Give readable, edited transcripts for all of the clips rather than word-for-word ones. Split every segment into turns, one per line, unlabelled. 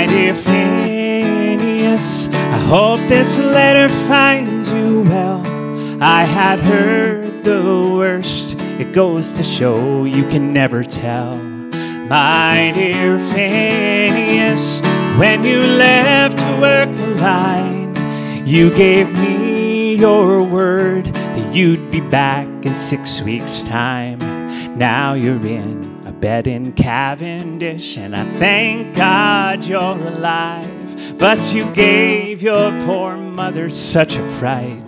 My dear Phineas, I hope this letter finds you well. I had heard the worst. It goes to show you can never tell. My dear Phineas, when you left to work the line, you gave me your word that you'd be back in 6 weeks' time. Now you're in a bed in Cavendish, and I thank God you're alive. But you gave your poor mother such a fright.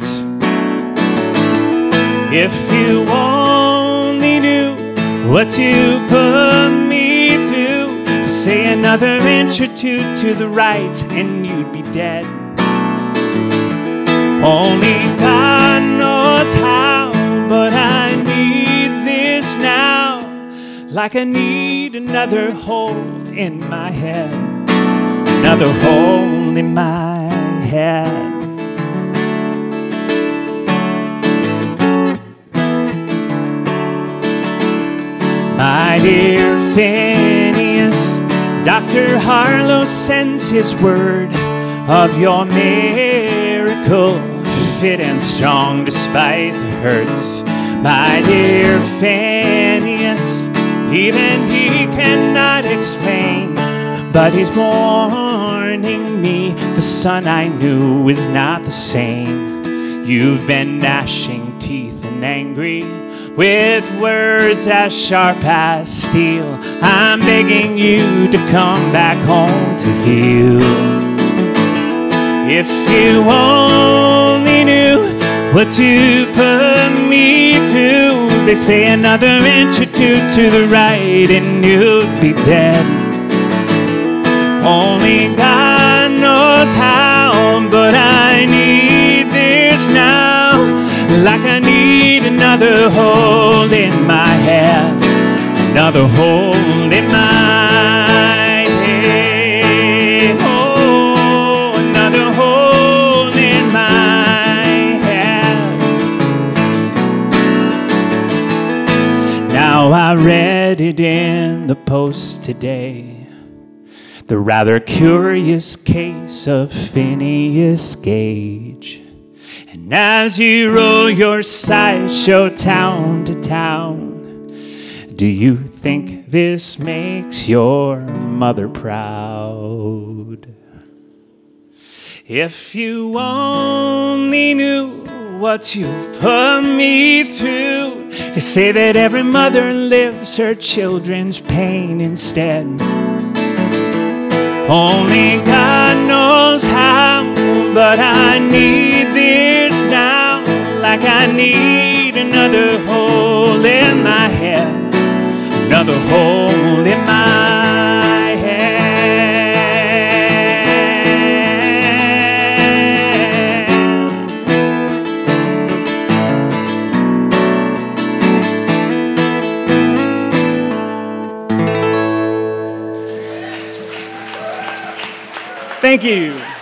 If you only knew what you put me through, say another inch or two to the right and you'd be dead. Only God knows how, but I need this now, like I need another hole in my head, another hole in my head. My dear Phineas, Dr. Harlow sends his word of your miracle, fit and strong despite the hurts. My dear Phineas, even he cannot explain, but he's warning me the son I knew is not the same. You've been gnashing teeth and angry, with words as sharp as steel. I'm begging you to come back home to heal. If you only knew what you put me through, they say another inch or two to the right and you'd be dead. Only God knows how, but I need this now, like I need another hole in my head, another hole in my head, oh, another hole in my head. Now I read it in the Post today, the rather curious case of Phineas Gage. And as you roll your sideshow town to town, do you think this makes your mother proud? If you only knew what you put me through, they say that every mother lives her children's pain instead. Only God knows how, but I need this now, like I need another hole in my head, another hole in my head. Thank you.